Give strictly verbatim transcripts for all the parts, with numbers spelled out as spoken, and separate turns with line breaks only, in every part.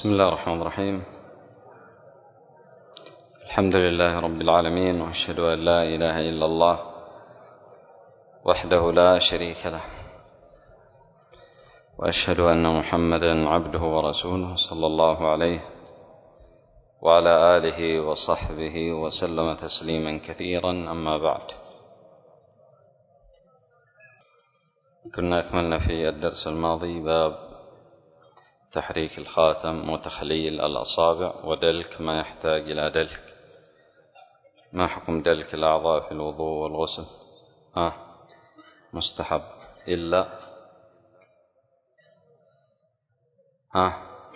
بسم الله الرحمن الرحيم. الحمد لله رب العالمين، وأشهد أن لا إله إلا الله وحده لا شريك له، وأشهد أن محمدا عبده ورسوله صلى الله عليه وعلى آله وصحبه وسلم تسليما كثيرا. أما بعد، كنا أكملنا في الدرس الماضي باب تحريك الخاتم وتخليل الأصابع ودلك ما يحتاج إلى دلك. ما حكم دلك الأعضاء في الوضوء والغسل؟ آه مستحب إلا آه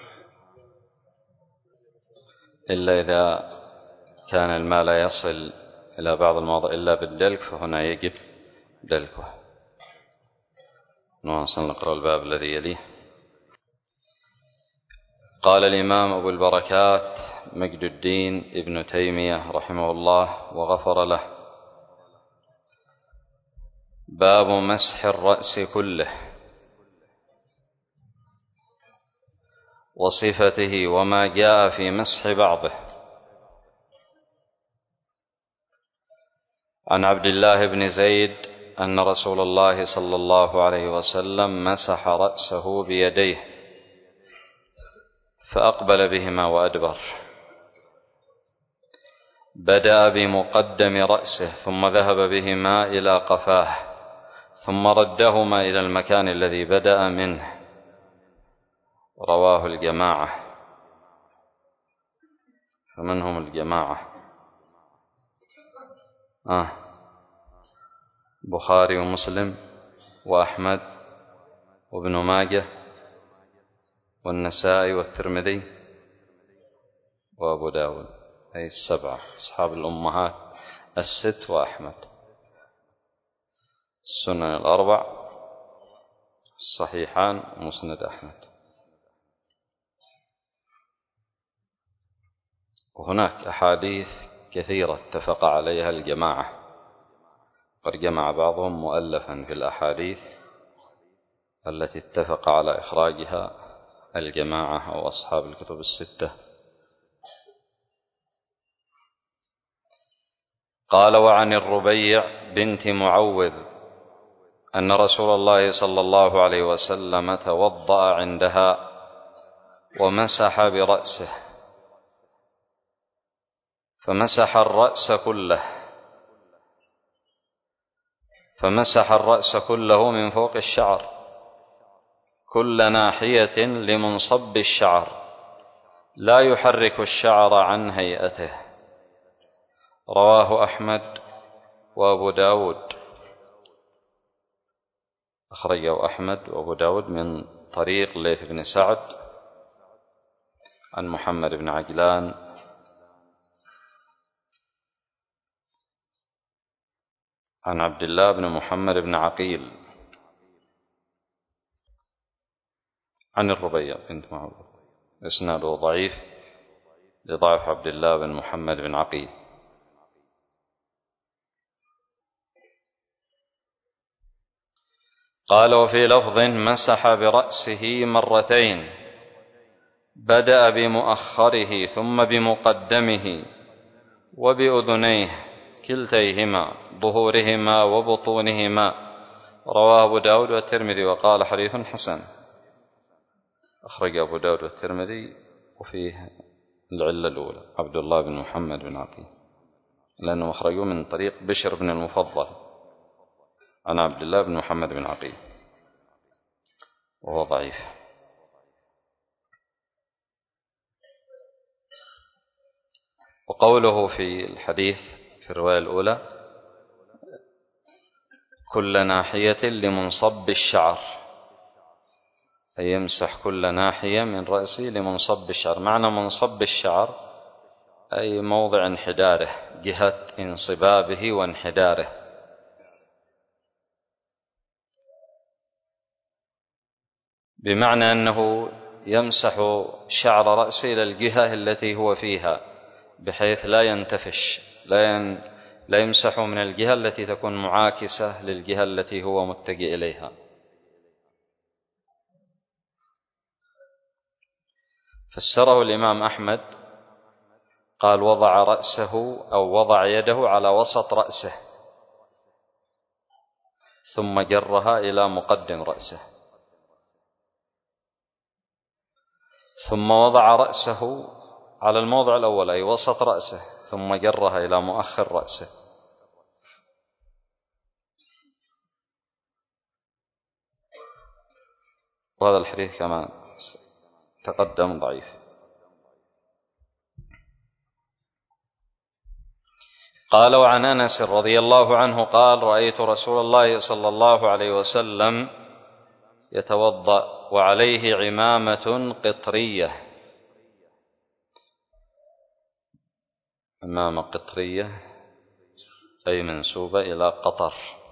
إلا إذا كان الماء لا يصل إلى بعض المواضع إلا بالدلك، فهنا يجب دلكه. نواصل نقرأ الباب الذي يليه. قال الإمام أبو البركات مجد الدين ابن تيمية رحمه الله وغفر له: باب مسح الرأس كله وصفته وما جاء في مسح بعضه. عن عبد الله بن زيد أن رسول الله صلى الله عليه وسلم مسح رأسه بيديه فأقبل بهما وأدبر، بدأ بمقدم رأسه ثم ذهب بهما إلى قفاه ثم ردهما إلى المكان الذي بدأ منه. رواه الجماعة. فمن هم الجماعة؟ آه بخاري ومسلم وأحمد وابن ماجه والنسائي والترمذي وأبو داود، أي السبعة أصحاب الأمهات الست وأحمد. السنن الأربع الصحيحان ومسند أحمد. وهناك أحاديث كثيرة اتفق عليها الجماعة، قد جمع بعضهم مؤلفا في الأحاديث التي اتفق على إخراجها الجماعة أو أصحاب الكتب الستة. قال: وعن الربيع بنت معوذ أن رسول الله صلى الله عليه وسلم توضأ عندها ومسح برأسه فمسح الرأس كله فمسح الرأس كله من فوق الشعر كل ناحية لمنصب الشعر، لا يحرك الشعر عن هيئته. رواه أحمد وأبو داود. أخرجه أحمد وأبو داود من طريق ليث بن سعد عن محمد بن عجلان عن عبد الله بن محمد بن عقيل عن الربيع بنت معوذ. إسناده ضعيف لضعف عبد الله بن محمد بن عقيل. قال: وفي لفظ: مسح برأسه مرتين، بدأ بمؤخره ثم بمقدمه وبأذنيه كلتيهما ظهورهما وبطونهما. رواه أبو داود والترمذي وقال حديث حسن. أخرج أبو داود والترمذي وفيه العلة الأولى عبد الله بن محمد بن عقيل، لأنه أخرجه من طريق بشر بن المفضل عن عبد الله بن محمد بن عقيل وهو ضعيف. وقوله في الحديث في الرواية الأولى كل ناحية لمنصب الشعر، أي يمسح كل ناحية من رأسه لمنصب الشعر. معنى منصب الشعر أي موضع انحداره، جهة انصبابه وانحداره. بمعنى أنه يمسح شعر رأسه إلى الجهة التي هو فيها بحيث لا ينتفش، لا, ين... لا يمسح من الجهة التي تكون معاكسة للجهة التي هو متجه إليها. فسره الإمام أحمد قال وضع رأسه أو وضع يده على وسط رأسه ثم جرها إلى مقدم رأسه، ثم وضع رأسه على الموضع الأول أي وسط رأسه ثم جرها إلى مؤخر رأسه. وهذا الحديث كما تقدم ضعيف. قال وعن أنس رضي الله عنه قال رأيت رسول الله صلى الله عليه وسلم يتوضأ وعليه عمامة قطرية. عمامة قطرية أي منسوبة إلى قطر.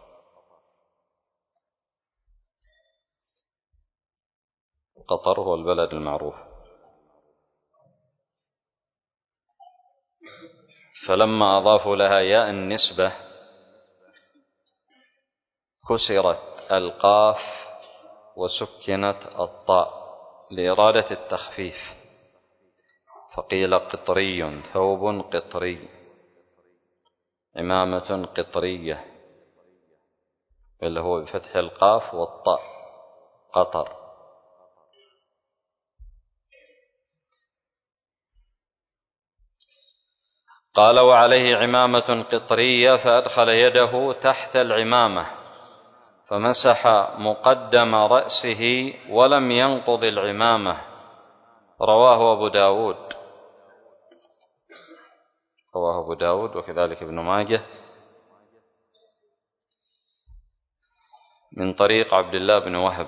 قطر هو البلد المعروف. فلما أضافوا لها ياء النسبة كسرت القاف وسكنت الطاء لإرادة التخفيف، فقيل قطري ثوب قطري، عمامة قطرية، اللي هو بفتح القاف والطاء قطر. قال وعليه عمامة قطرية فأدخل يده تحت العمامة فمسح مقدم رأسه ولم ينقض العمامة. رواه أبو داود رواه أبو داود وكذلك ابن ماجه من طريق عبد الله بن وهب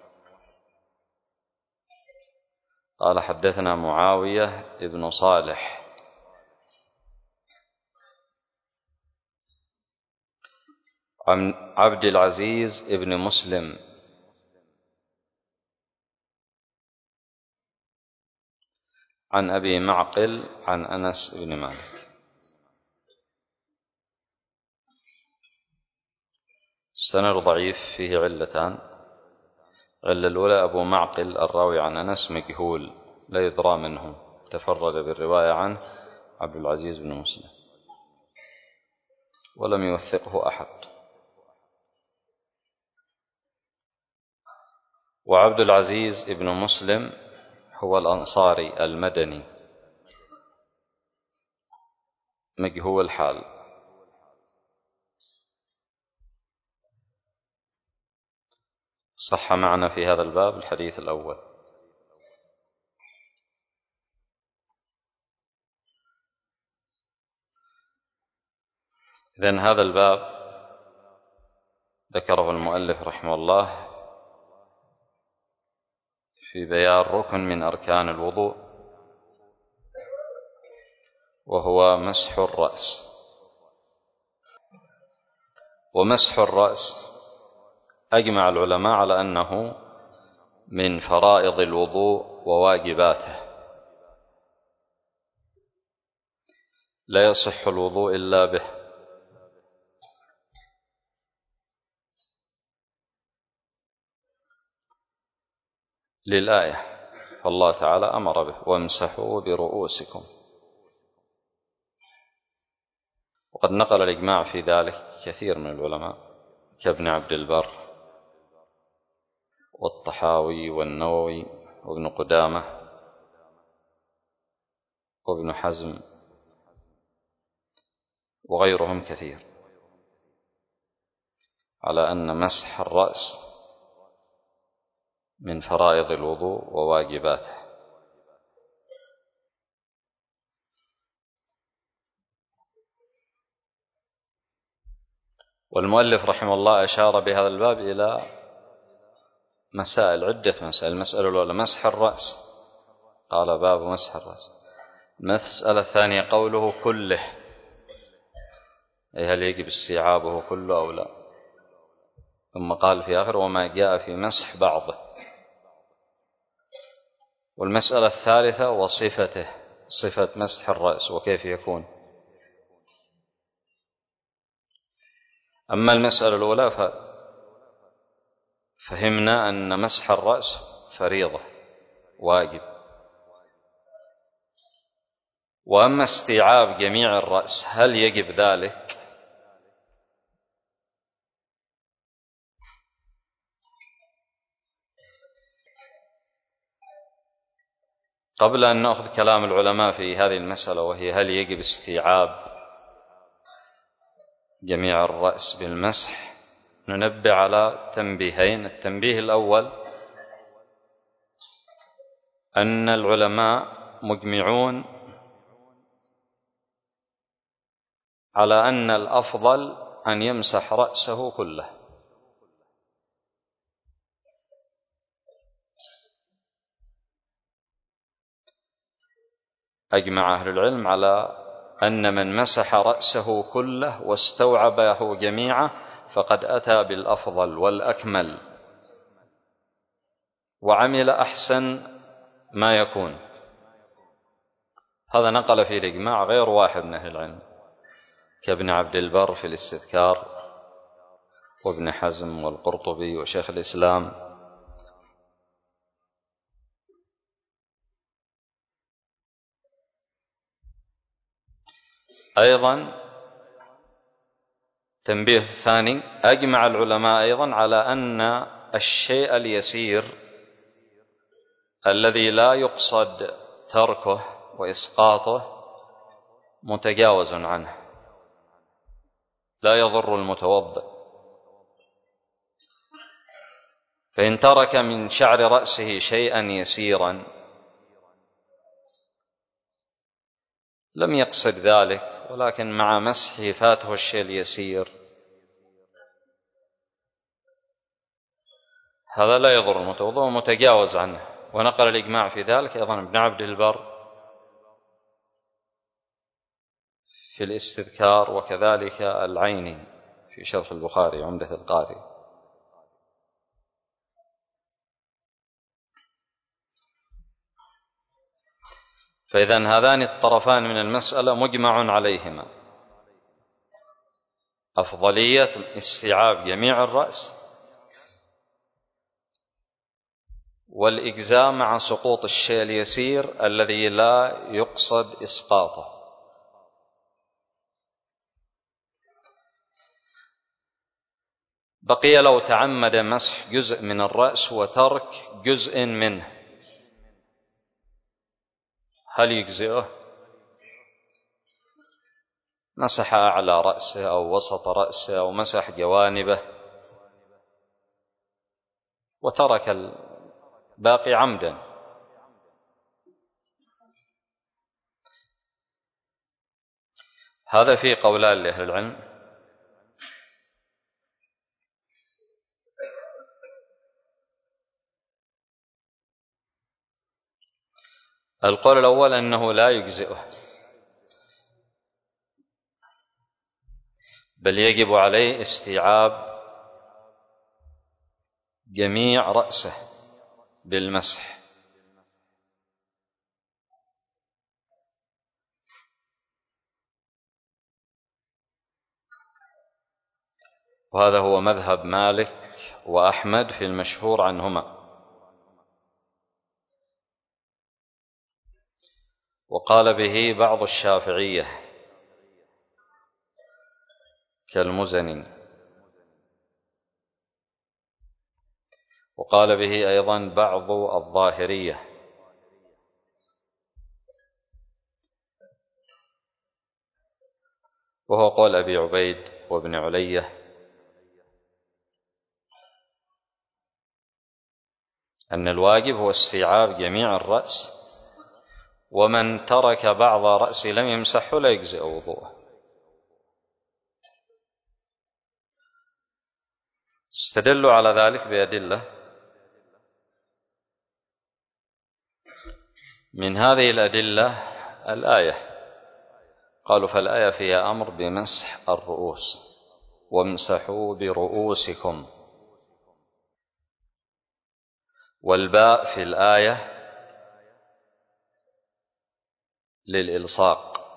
قال حدثنا معاوية ابن صالح عن عبد العزيز ابن مسلم عن أبي معقل عن أنس بن مالك. السند ضعيف فيه علتان. علة الأولى أبو معقل الراوي عن أنس مجهول لا يدرى منه، تفرد بالرواية عنه عبد العزيز بن مسلم ولم يوثقه أحد. وعبد العزيز ابن مسلم هو الأنصاري المدني مجهول الحال. صح معنا في هذا الباب الحديث الأول. إذن هذا الباب ذكره المؤلف رحمه الله في بيان ركن من أركان الوضوء وهو مسح الرأس. ومسح الرأس أجمع العلماء على أنه من فرائض الوضوء وواجباته، لا يصح الوضوء إلا به. للآية فالله تعالى أمر به وامسحوا برؤوسكم. وقد نقل الإجماع في ذلك كثير من العلماء كابن عبد البر والطحاوي والنووي وابن قدامة وابن حزم وغيرهم كثير على أن مسح الرأس من فرائض الوضوء وواجباته. والمؤلف رحمه الله أشار بهذا الباب إلى مسائل عدة مسائل. المسألة الأولى مسح الرأس، قال باب مسح الرأس. المسألة الثانية قوله كله، أي هل يجب استيعابه كله أو لا. ثم قال في آخر وما جاء في مسح بعضه. والمسألة الثالثة وصفته، صفة مسح الرأس وكيف يكون. أما المسألة الأولى ففهمنا أن مسح الرأس فريضة واجب، وأما استيعاب جميع الرأس هل يجب ذلك؟ قبل أن نأخذ كلام العلماء في هذه المسألة وهي هل يجب استيعاب جميع الرأس بالمسح، ننبه على تنبيهين. التنبيه الأول أن العلماء مجمعون على أن الأفضل أن يمسح رأسه كله، أجمع أهل العلم على أن من مسح رأسه كله واستوعبه جميعه فقد أتى بالأفضل والأكمل وعمل أحسن ما يكون. هذا نقل فيه الإجماع غير واحد من أهل العلم كابن عبد البر في الاستذكار وابن حزم والقرطبي وشيخ الإسلام. أيضا تنبيه ثاني، أجمع العلماء أيضا على أن الشيء اليسير الذي لا يقصد تركه وإسقاطه متجاوز عنه، لا يضر المتوضئ. فإن ترك من شعر رأسه شيئا يسيرا لم يقصد ذلك، ولكن مع مسحه فاته الشيء اليسير، هذا لا يضر المتوضئ ومتجاوز عنه. ونقل الإجماع في ذلك أيضا ابن عبد البر في الاستذكار وكذلك العيني في شرح البخاري عمدة القاري. فإذن هذان الطرفان من المسألة مجمع عليهما، أفضلية استيعاب جميع الرأس والإجزاء مع سقوط الشيء اليسير الذي لا يقصد إسقاطه. بقي لو تعمد مسح جزء من الرأس وترك جزء منه هل يجزئه؟ مسح أعلى رأسه أو وسط رأسه أو مسح جوانبه وترك الباقي عمدا، هذا فيه قولان لأهل العلم. القول الأول أنه لا يجزئه، بل يجب عليه استيعاب جميع رأسه بالمسح. وهذا هو مذهب مالك وأحمد في المشهور عنهما. وقال به بعض الشافعية كالمزني، وقال به أيضا بعض الظاهرية، وهو قول أبي عبيد وابن علية أن الواجب هو استيعاب جميع الرأس، ومن ترك بعض رأسه لم يمسحه لا يجزئ وضوءه. استدلوا على ذلك بأدلة، من هذه الأدلة الآية، قالوا فالآية فيها أمر بمسح الرؤوس، وامسحوا برؤوسكم، والباء في الآية للإلصاق،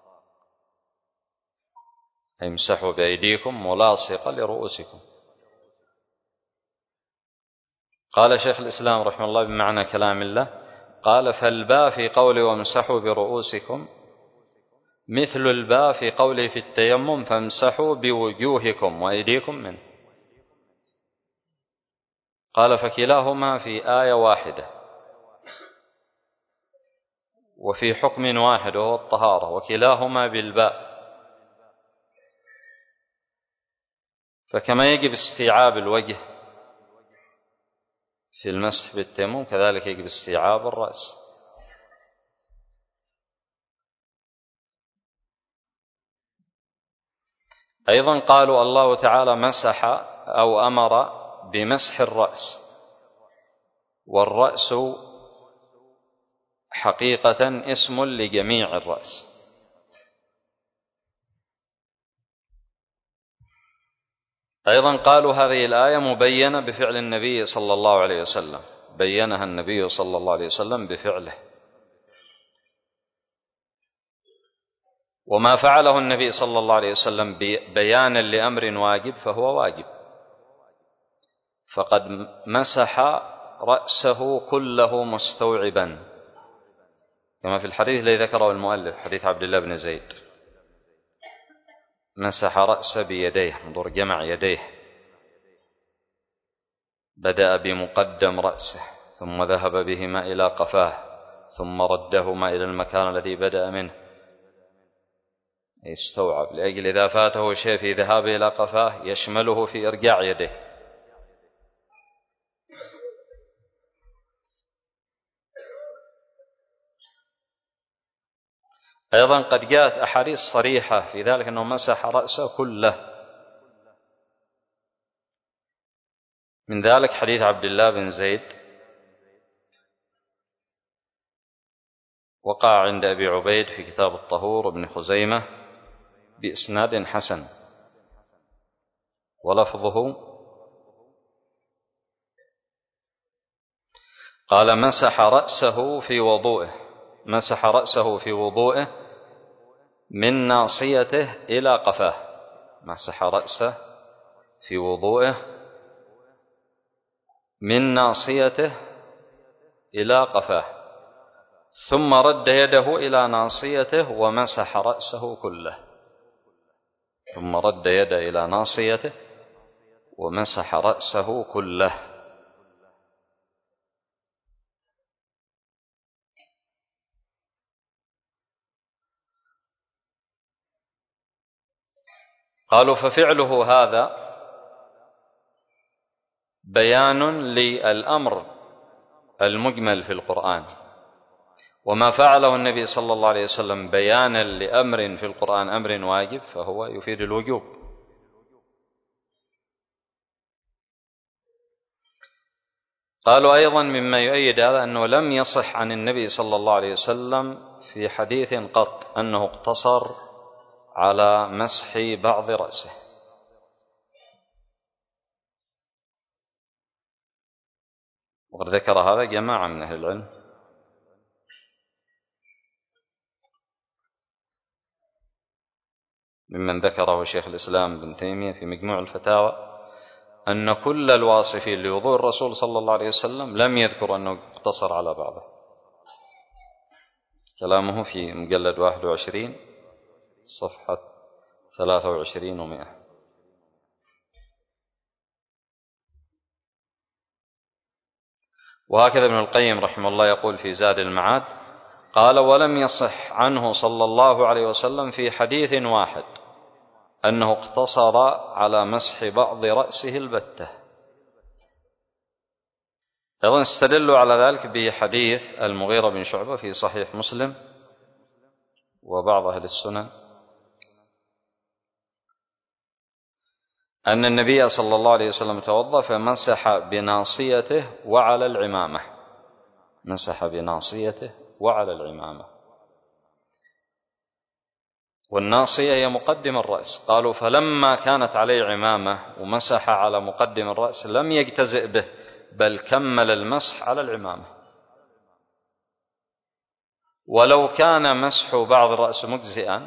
امسحوا بأيديكم ملاصقة لرؤوسكم. قال شيخ الإسلام رحمه الله بمعنى كلام الله، قال فالباء في قوله وامسحوا برؤوسكم مثل الباء في قوله في التيمم فامسحوا بوجوهكم وأيديكم منه. قال فكلاهما في آية واحدة وفي حكم واحد وهو الطهارة، وكلاهما بالباء. فكما يجب استيعاب الوجه في المسح بالتيمم كذلك يجب استيعاب الرأس. أيضا قالوا الله تعالى مسح أو أمر بمسح الرأس، والرأس حقيقة اسم لجميع الرأس. أيضا قالوا هذه الآية مبينة بفعل النبي صلى الله عليه وسلم، بينها النبي صلى الله عليه وسلم بفعله، وما فعله النبي صلى الله عليه وسلم بيانا لأمر واجب فهو واجب، فقد مسح رأسه كله مستوعبا كما في الحديث الذي ذكره المؤلف حديث عبد الله بن زيد، مسح رأسه بيديه، انظر جمع يديه، بدأ بمقدم رأسه ثم ذهب بهما إلى قفاه ثم ردهما إلى المكان الذي بدأ منه، يستوعب لأجل إذا فاته شيء في ذهابه إلى قفاه يشمله في إرجاع يده. أيضا قد جاءت أحاديث صريحة في ذلك أنه مسح رأسه كله، من ذلك حديث عبد الله بن زيد وقع عند أبي عبيد في كتاب الطهور وابن خزيمة بإسناد حسن، ولفظه قال مسح رأسه في وضوئه، مسح رأسه في وضوئه من ناصيته إلى قفاه، مسح رأسه في وضوئه من ناصيته إلى قفاه ثم رد يده إلى ناصيته ومسح رأسه كله، ثم رد يده إلى ناصيته ومسح رأسه كله. قالوا ففعله هذا بيان للأمر المجمل في القرآن، وما فعله النبي صلى الله عليه وسلم بيانا لأمر في القرآن أمر واجب فهو يفيد الوجوب. قالوا أيضا مما يؤيد هذا أنه لم يصح عن النبي صلى الله عليه وسلم في حديث قط أنه اقتصر على مسح بعض رأسه، وقد ذكر هذا جماعة من أهل العلم. ممن ذكره شيخ الإسلام ابن تيمية في مجموع الفتاوى أن كل الواصفين لوضوء الرسول صلى الله عليه وسلم لم يذكر أنه اقتصر على بعضه، كلامه في مجلد واحد وعشرين صفحة ثلاثة وعشرين ومئة. وهكذا ابن القيم رحمه الله يقول في زاد المعاد قال ولم يصح عنه صلى الله عليه وسلم في حديث واحد أنه اقتصر على مسح بعض رأسه البتة. أيضا استدلوا على ذلك بحديث المغيرة بن شعبة في صحيح مسلم وبعض أهل السنن أن النبي صلى الله عليه وسلم توضأ فمسح بناصيته وعلى العمامة، مسح بناصيته وعلى العمامة، والناصية هي مقدم الرأس. قالوا فلما كانت عليه عمامة ومسح على مقدم الرأس لم يجتزئ به بل كمل المسح على العمامة، ولو كان مسح بعض الرأس مجزئا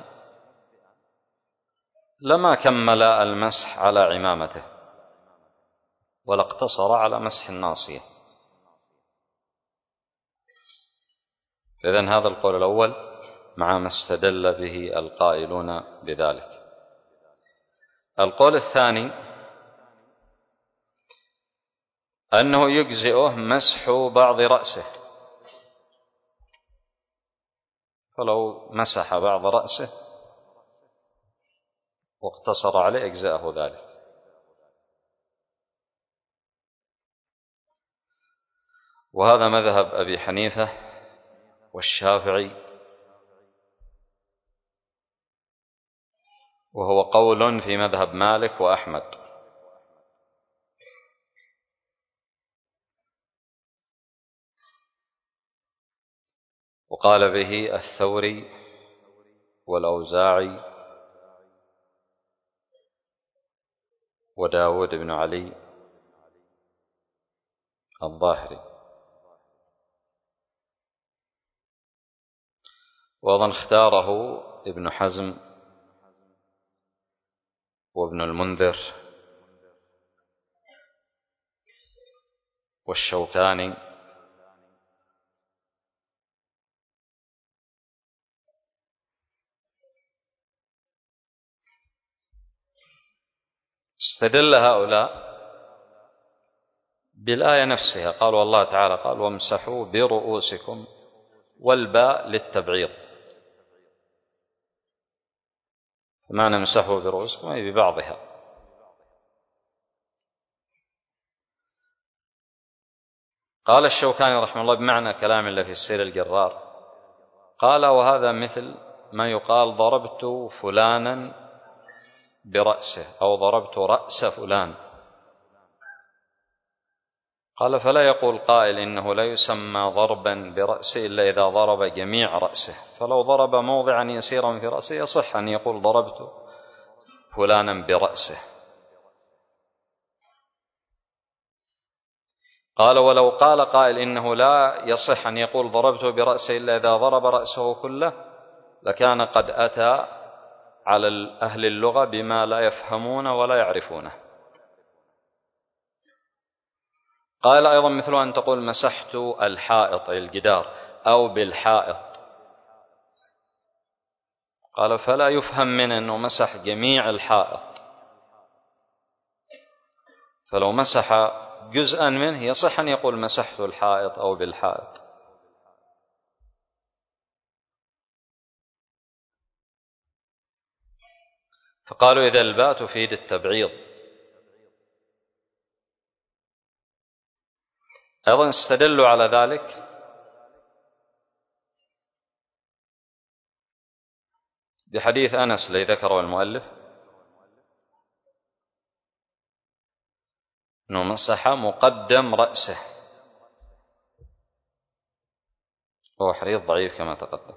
لما كمل المسح على عمامته ولا اقتصر على مسح الناصية. إذن هذا القول الأول مع ما استدل به القائلون بذلك. القول الثاني أنه يجزئه مسح بعض رأسه، فلو مسح بعض رأسه واقتصر عليه أجزأه ذلك. وهذا مذهب أبي حنيفة والشافعي، وهو قول في مذهب مالك وأحمد. وقال به الثوري والأوزاعي وداود بن علي الظاهري. وأيضا اختاره ابن حزم وابن المنذر والشوكاني استدل هؤلاء بالآية نفسها، قالوا الله تعالى قال وامسحوا برؤوسكم، والباء للتبعيض، معنى امسحوا برؤوسكم أي ببعضها. قال الشوكاني رحمه الله بمعنى كلام الله في السير الجرار، قال وهذا مثل ما يقال ضربت فلانا برأسه أو ضربت رأس فلان. قال فلا يقول قائل إنه لا يسمى ضربا برأسه إلا إذا ضرب جميع رأسه، فلو ضرب موضعا يسيرا في رأسه يصح أن يقول ضربت فلانا برأسه. قال ولو قال قائل إنه لا يصح أن يقول ضربته برأسه إلا إذا ضرب رأسه كله لكان قد أتى على أهل اللغة بما لا يفهمون ولا يعرفونه. قال أيضا مثل أن تقول مسحت الحائط أي الجدار أو بالحائط، قال فلا يفهم منه أنه مسح جميع الحائط، فلو مسح جزءا منه يصح أن يقول مسحت الحائط أو بالحائط. فقالوا إذا الباء تفيد التبعيض. أيضا استدلوا على ذلك بحديث أنس الذي ذكره المؤلف أنه مسح مقدم رأسه، وهو حديث ضعيف كما تقدم.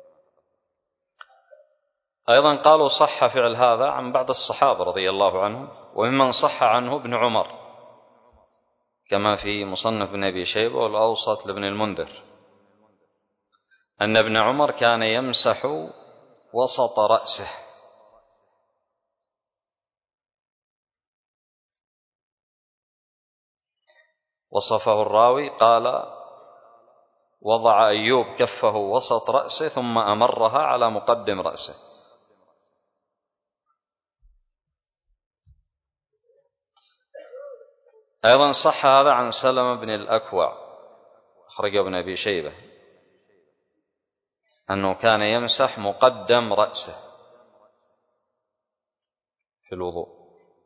أيضا قالوا صح فعل هذا عن بعض الصحابة رضي الله عنهم، وممن صح عنه ابن عمر كما في مصنف ابن أبي شيبة والأوسط لابن المنذر، أن ابن عمر كان يمسح وسط رأسه. وصفه الراوي قال وضع أيوب كفه وسط رأسه ثم أمرها على مقدم رأسه. أيضا صح هذا عن سلمة بن الأكوع أخرجه ابن أبي شيبة أنه كان يمسح مقدم رأسه في الوضوء.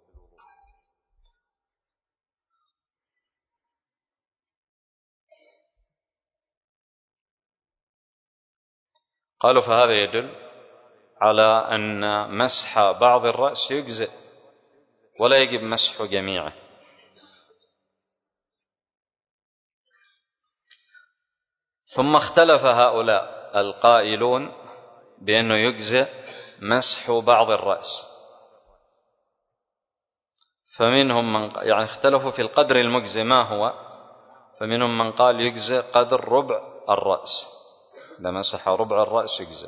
قالوا فهذا يدل على أن مسح بعض الرأس يجزئ ولا يجب مسح جميعه. ثم اختلف هؤلاء القائلون بأنه يجزئ مسح بعض الرأس، فمنهم من يعني اختلفوا في القدر المجزئ ما هو، فمنهم من قال يجزئ قدر ربع الرأس، إذا مسح ربع الرأس يجزئ،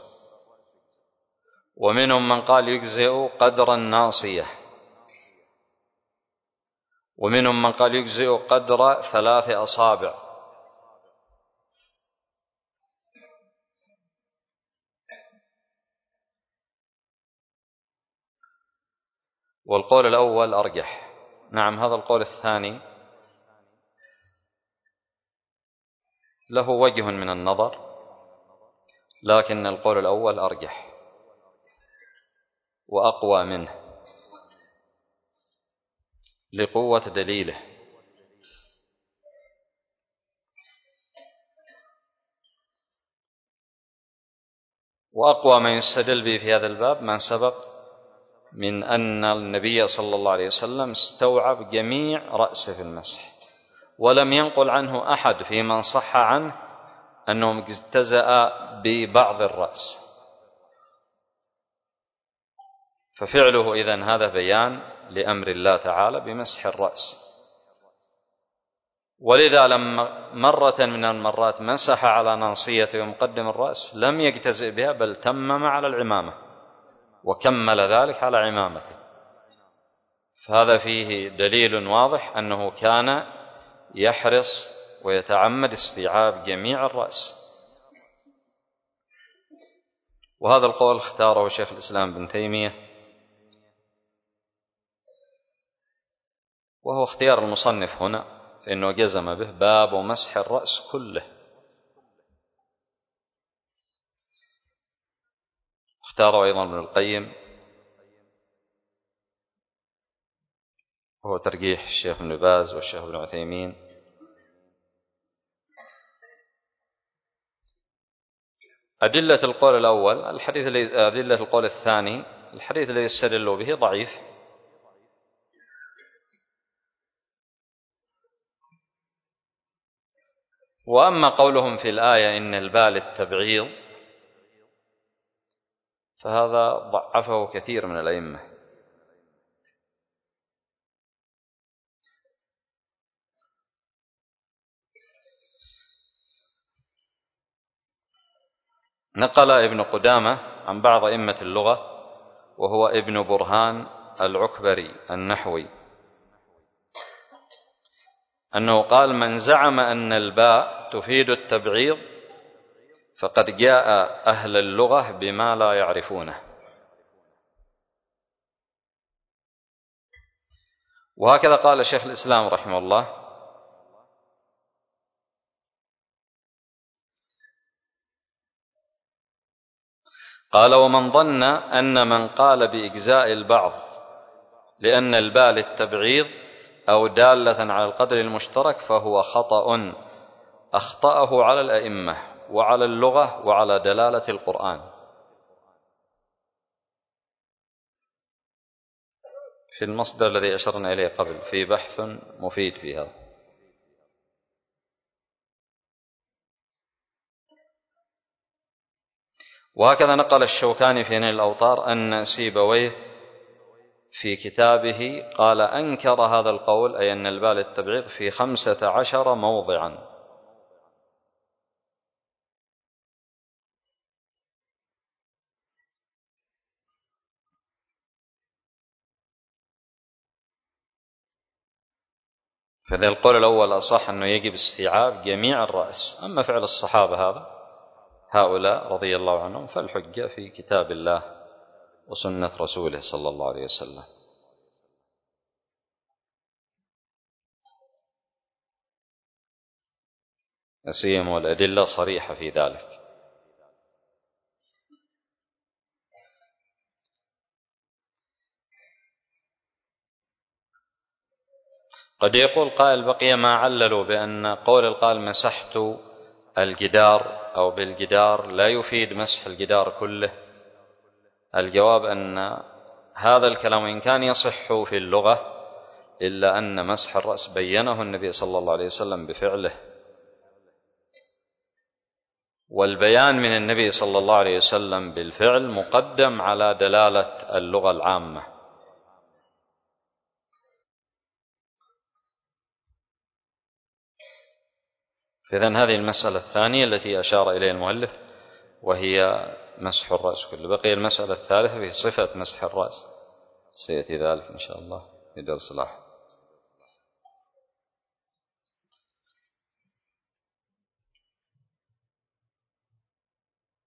ومنهم من قال يجزئ قدر الناصية، ومنهم من قال يجزئ قدر ثلاث أصابع، والقول الأول أرجح. نعم، هذا القول الثاني له وجه من النظر، لكن القول الأول أرجح وأقوى منه لقوة دليله. وأقوى ما يستدل به في هذا الباب ما سبق من أن النبي صلى الله عليه وسلم استوعب جميع رأسه في المسح، ولم ينقل عنه أحد في من صح عنه أنه اجتزأ ببعض الرأس. ففعله إذن هذا بيان لأمر الله تعالى بمسح الرأس. ولذا لما مرة من المرات مسح على ناصيته ومقدم الرأس لم يجتزئ بها، بل تمم على العمامة وكمل ذلك على عمامته. فهذا فيه دليل واضح أنه كان يحرص ويتعمد استيعاب جميع الرأس. وهذا القول اختاره شيخ الإسلام ابن تيمية، وهو اختيار المصنف هنا، فإنه جزم به باب مسح الرأس كله. اختاره أيضا ابن القيم، وهو ترجيح الشيخ ابن باز والشيخ ابن عثيمين. أدلة القول الأول الحديث الذي أدلة القول الثاني الحديث الذي يستدل به ضعيف. وأما قولهم في الآية إن الباء للتبعيض فهذا ضعفه كثير من الأئمة. نقل ابن قدامة عن بعض أئمة اللغة وهو ابن برهان العكبري النحوي أنه قال: من زعم أن الباء تفيد التبعيض فقد جاء أهل اللغة بما لا يعرفونه. وهكذا قال شيخ الإسلام رحمه الله: قال: ومن ظن أن من قال بإجزاء البعض لأن الباء للتبعيض أو دالة على القدر المشترك فهو خطأ أخطأه على الأئمة وعلى اللغة وعلى دلالة القرآن. في المصدر الذي أشرنا إليه قبل في بحث مفيد في هذا. وهكذا نقل الشوكاني في نيل الأوطار أن سيبويه في كتابه قال: أنكر هذا القول، أي أن الباء للتبعيض، في خمسة عشر موضعا. فإذا القول الأول أصح أنه يجب استيعاب جميع الرأس. أما فعل الصحابة هذا هؤلاء رضي الله عنهم فالحجة في كتاب الله وسنة رسوله صلى الله عليه وسلم. نسيم والأدلة صريحة في ذلك. قد يقول قائل: بقي ما عللوا بأن قول القائل مسحت الجدار أو بالجدار لا يفيد مسح الجدار كله. الجواب أن هذا الكلام إن كان يصح في اللغة إلا أن مسح الرأس بينه النبي صلى الله عليه وسلم بفعله، والبيان من النبي صلى الله عليه وسلم بالفعل مقدم على دلالة اللغة العامة. فإذن هذه المسألة الثانية التي أشار إليها المؤلف وهي مسح الرأس كله. بقي المسألة الثالثة في صفة مسح الرأس، سيأتي ذلك إن شاء الله في درس لاحق.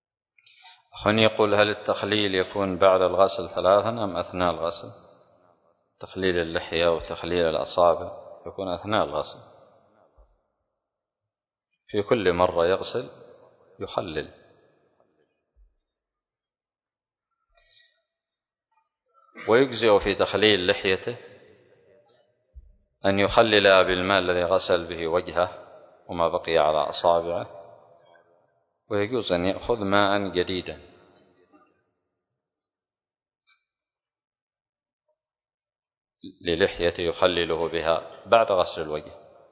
أخواني يقول: هل التخليل يكون بعد الغسل ثلاثا أم أثناء الغسل؟ تخليل اللحية وتخليل الأصابع يكون أثناء الغسل، في كل مرة يغسل يخلل. ويجزئ في تخليل لحيته أن يخلل بالماء الذي غسل به وجهه وما بقي على أصابعه، ويجوز أن يأخذ ماء جديدا للحيته يخلله بها بعد غسل الوجه.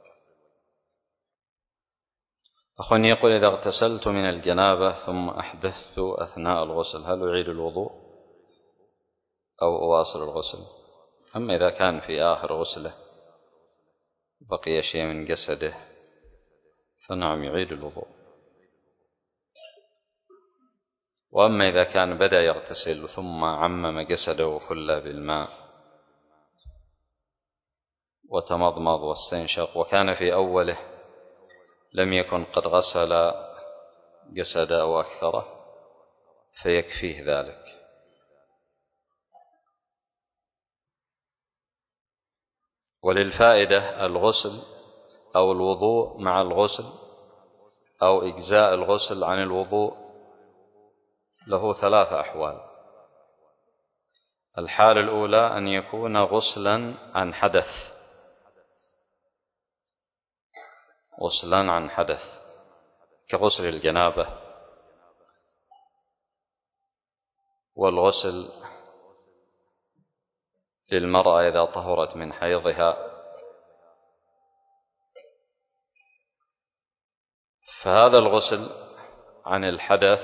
أخواني يقول: إذا اغتسلت من الجنابة ثم أحدثت أثناء الغسل هل أعيد الوضوء أو أواصل الغسل؟ أما إذا كان في آخر غسله بقي شيء من جسده فنعم يعيد الوضوء. وأما إذا كان بدأ يغتسل ثم عمم جسده كله بالماء وتمضمض واستنشق وكان في أوله لم يكن قد غسل جسده أو أكثره فيكفيه ذلك. وللفائدة الغسل أو الوضوء مع الغسل أو إجزاء الغسل عن الوضوء له ثلاث أحوال. الحالة الأولى أن يكون غسلا عن حدث، غسلا عن حدث كغسل الجنابة والغسل للمرأة إذا طهرت من حيضها، فهذا الغسل عن الحدث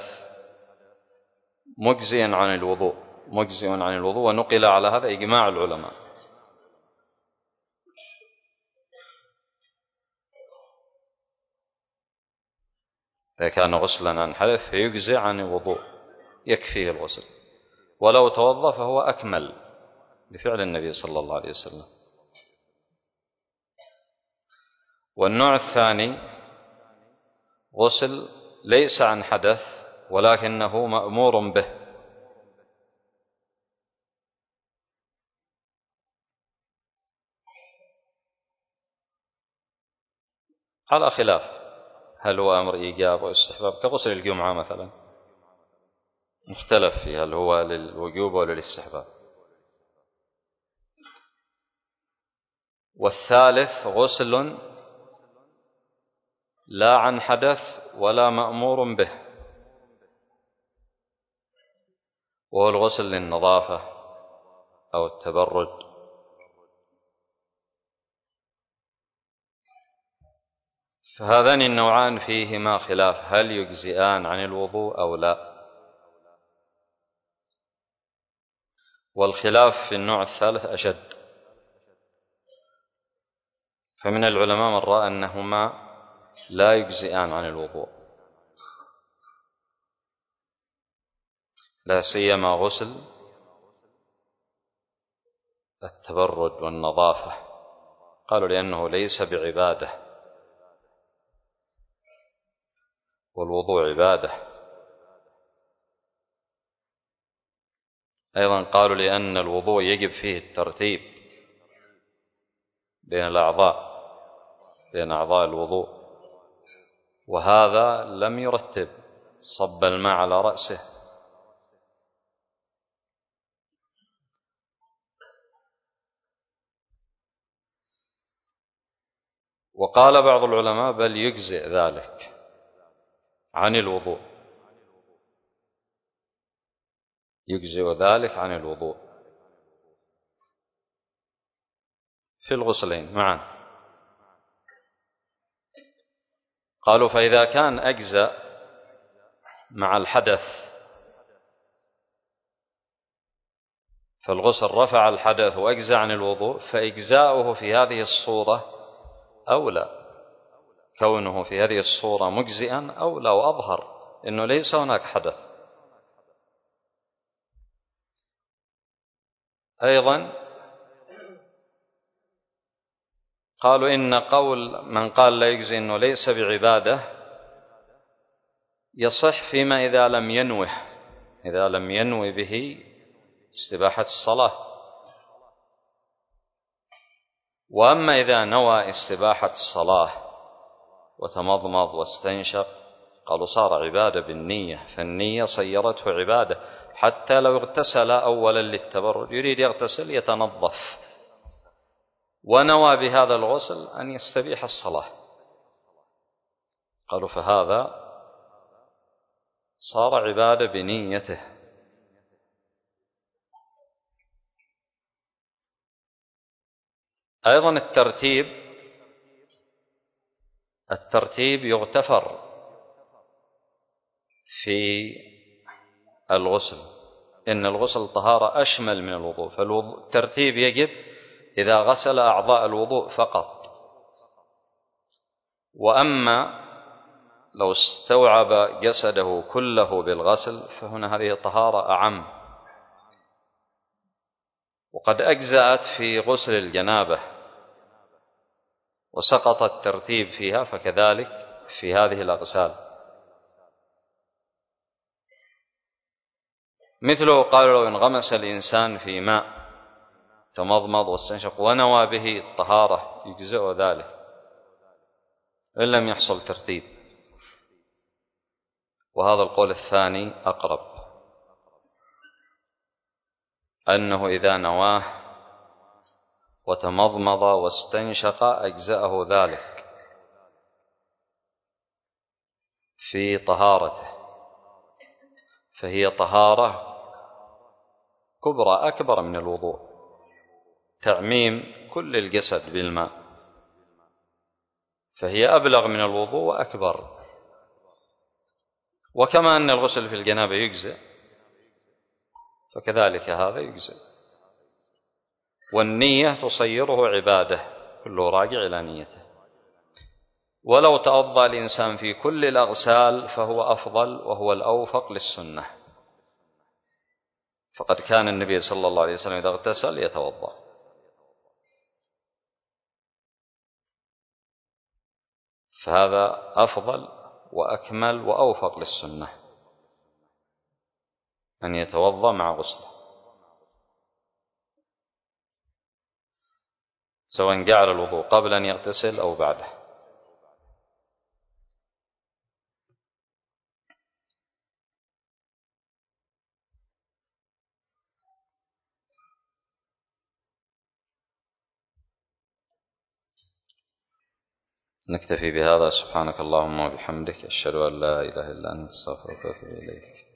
مجزئ عن الوضوء، مجزئ عن الوضوء، ونقل على هذا إجماع العلماء. إذا كان غسلا عن حدث فيجزئ عن الوضوء يكفيه الغسل، ولو توضأ فهو أكمل بفعل النبي صلى الله عليه وسلم. والنوع الثاني غسل ليس عن حدث ولكنه مأمور به، على خلاف هل هو أمر إيجاب أو استحباب، كغسل الجمعة مثلا مختلف فيه هل هو للوجوب أو للاستحباب. والثالث غسل لا عن حدث ولا مأمور به، وهو الغسل للنظافة أو التبرد. فهذان النوعان فيهما خلاف هل يجزئان عن الوضوء أو لا، والخلاف في النوع الثالث أشد. فمن العلماء من رأى أنهما لا يجزئان عن الوضوء، لا سيما غسل التبرد والنظافة، قالوا لأنه ليس بعبادة والوضوء عبادة. أيضا قالوا لأن الوضوء يجب فيه الترتيب بين الأعضاء، بين أعضاء الوضوء، وهذا لم يرتب، صب الماء على رأسه. وقال بعض العلماء بل يجزئ ذلك عن الوضوء، يجزئ ذلك عن الوضوء في الغسلين معا. قالوا فإذا كان أجزأ مع الحدث فالغسل رفع الحدث وأجزأ عن الوضوء، فإجزاؤه في هذه الصورة أولى، كونه في هذه الصورة مجزئا أولى وأظهر إنه ليس هناك حدث. أيضا قالوا إن قول من قال لا يجزي إنه ليس بعبادة يصح فيما إذا لم ينوه، إذا لم ينوي به استباحة الصلاة، وأما إذا نوى استباحة الصلاة وتمضمض واستنشق قالوا صار عبادة بالنية، فالنية صيرته عبادة، حتى لو اغتسل أولا للتبرد يريد يغتسل يتنظف ونوى بهذا الغسل أن يستبيح الصلاة، قالوا فهذا صار عبادة بنيته. أيضا الترتيب الترتيب يغتفر في الغسل، إن الغسل طهارة أشمل من الوضوء، فالترتيب يجب إذا غسل أعضاء الوضوء فقط. وأما لو استوعب جسده كله بالغسل فهنا هذه طهارة أعم، وقد أجزأت في غسل الجنابة وسقط الترتيب فيها، فكذلك في هذه الأغسال. مثله قالوا لو انغمس الإنسان في ماء تمضمض واستنشق ونوى به الطهارة يجزئ ذلك إن لم يحصل ترتيب، وهذا القول الثاني أقرب، أنه إذا نواه وتمضمض واستنشق أجزأه ذلك في طهارته، فهي طهارة كبرى أكبر من الوضوء، تعميم كل الجسد بالماء، فهي أبلغ من الوضوء وأكبر. وكما أن الغسل في الجنابة يجزئ فكذلك هذا يجزئ، والنية تصيره عبادة، كله راجع إلى نيته. ولو توضأ الإنسان في كل الأغسال فهو أفضل وهو الأوفق للسنة، فقد كان النبي صلى الله عليه وسلم إذا اغتسل يتوضأ. فهذا أفضل وأكمل وأوفق للسنة أن يتوضأ مع غسله، سواء جعل الوضوء قبل أن يغتسل أو بعده. نكتفي بهذا. سبحانك اللهم وبحمدك، أشهد أن لا إله إلا أنت، أستغفرك وأتوب إليك.